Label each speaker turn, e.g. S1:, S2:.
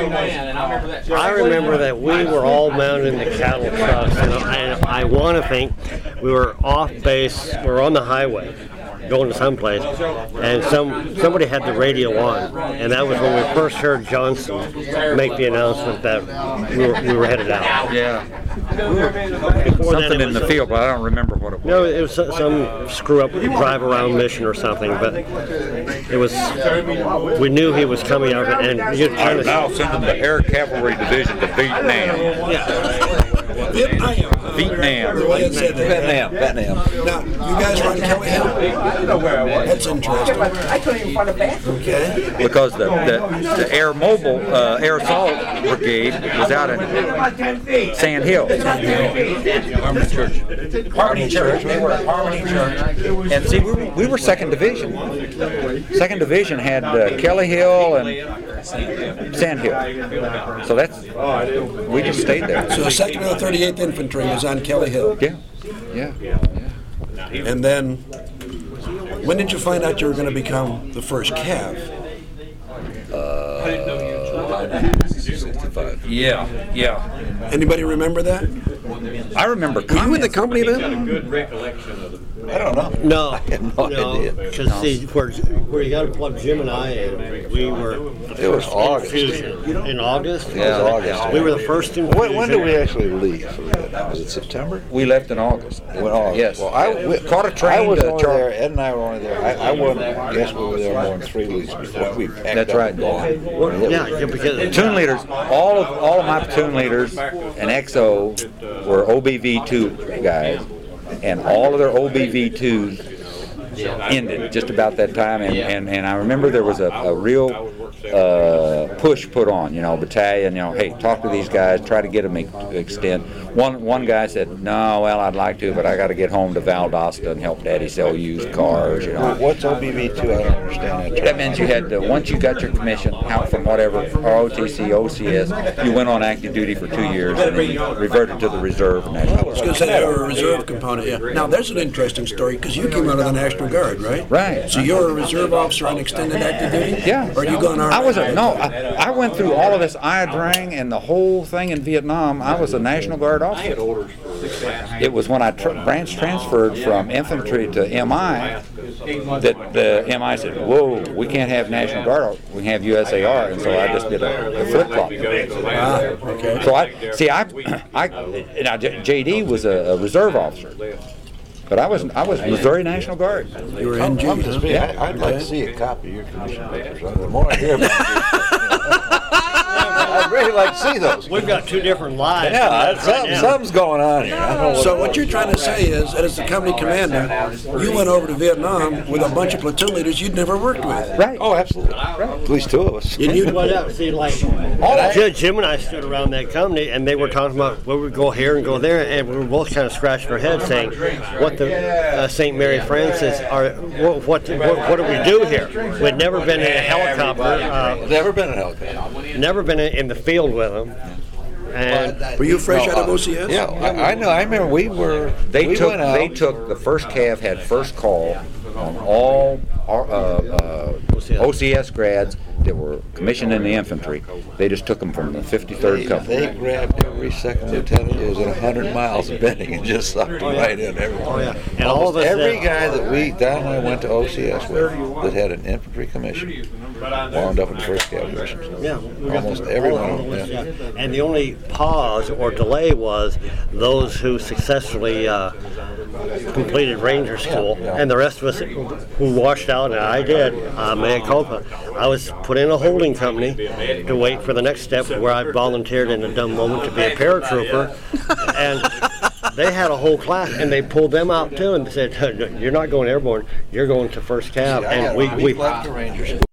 S1: I remember that we were all mounted in the cattle trucks, and I want to think we were off base. We were on the highway, going to someplace, and somebody had the radio on, and that was when we first heard Johnson make the announcement that we were headed out.
S2: Yeah.
S1: Before
S2: Something
S1: then,
S2: in the field, but I don't remember what it was.
S1: No, it was some screw-up drive-around mission or something, but it was. We knew he was coming out, and you're
S2: I
S1: trying
S2: am now sending the Air Cavalry Division to Vietnam. Vietnam.
S3: Vietnam. Now, you guys run Kelly Hill? That's interesting.
S4: I couldn't even find a bathroom.
S3: Okay.
S2: Because the Air Mobile, Air Assault Brigade was out in Sand Hill. Harmony Church. They were at Harmony Church. And see, we were 2nd Division. 2nd Division had Kelly Hill and Sand Hill. So we just stayed there.
S3: So 2nd or 38th Infantry was on Kelly Hill.
S2: Yeah.
S3: And then, when did you find out you were going to become the first Cav?
S2: 65. Yeah.
S3: Anybody remember that?
S2: I remember.
S3: Were you in the company then?
S5: I don't know.
S1: No,
S5: I have no idea.
S1: because see, where you got to plug Jim and I in, we were.
S5: It was August.
S1: In August.
S5: Yeah, it was August.
S1: We were the first in.
S5: When did we actually leave? Was it September?
S2: We left in August. Yes.
S5: Well,
S2: caught a train.
S5: I was only there. Ed and I were only there. I wouldn't guess we were there more than 3 weeks before we packed
S2: That's
S5: up
S2: right.
S5: and gone.
S1: Yeah, because
S2: Platoon leaders, all of my platoon leaders and XO were OBV2 guys, and all of their OBV2s ended just about that time, and I remember there was a real push put on, battalion, hey, talk to these guys, try to get them to extend. One guy said, no, well, I'd like to, but I got to get home to Valdosta and help Daddy sell used cars,
S5: What's OBV2? I don't understand that.
S2: That means you had to, once you got your commission out from whatever, ROTC, OCS, you went on active duty for 2 years and then you reverted to the reserve.
S3: I was going to say they were a reserve component, yeah. Now, there's an interesting story, because you came out of the National Guard, right?
S2: Right.
S3: So you're a reserve officer on extended active duty?
S2: Yeah.
S3: Or are you going on?
S2: I went through all of this IADRANG and the whole thing in Vietnam. I was a National Guard officer. It was when I branch transferred from infantry to MI that the MI said, whoa, we can't have National Guard, we can have USAR, and so I just did a flip-flop.
S3: Okay.
S2: So JD was a reserve officer, but I was Missouri National Guard.
S3: You were in
S5: Come to
S3: G.
S5: me. I'd like to see a copy of your commission papers. The more I hear about I'd really like to see those.
S1: we've got 2 different lives.
S5: Yeah, something's going on here. I don't know
S3: So what you're trying to say is that as the company commander, you went over to Vietnam with a bunch of platoon leaders you'd never worked with.
S2: Right.
S5: Oh, absolutely. At least 2 of us.
S3: And you,
S1: Well, yeah, see, like Jim and I stood around that company, and they were talking about where we go here and go there, and we were both kind of scratching our heads, saying, "What the St. Mary Francis are? What do we do here? We'd never been in a helicopter,
S5: Never been in a helicopter.
S1: never been in the field with them." And
S3: were you fresh out of OCS?
S5: Yeah, I know. I remember we
S2: They took
S5: went out.
S2: the first Cav had first call on all OCS grads that were commissioned in the infantry. They just took them from the 53rd Company.
S5: They grabbed every second lieutenant who was at 100 miles of Benning and just sucked them right in. Everyone.
S1: Oh yeah, and all of us.
S5: Every guy that Don and I went to OCS with that had an infantry commission wound up in the first Cav division.
S1: Yeah,
S5: Almost everyone.
S1: yeah. And the only pause or delay was those who successfully completed Ranger School, and the rest of us who washed out, and I did, mea culpa. I was put in a holding company to wait for the next step, where I volunteered in a dumb moment to be a paratrooper, and they had a whole class, and they pulled them out too, and said, "You're not going airborne, you're going to first Cav." And we
S5: left the Ranger School.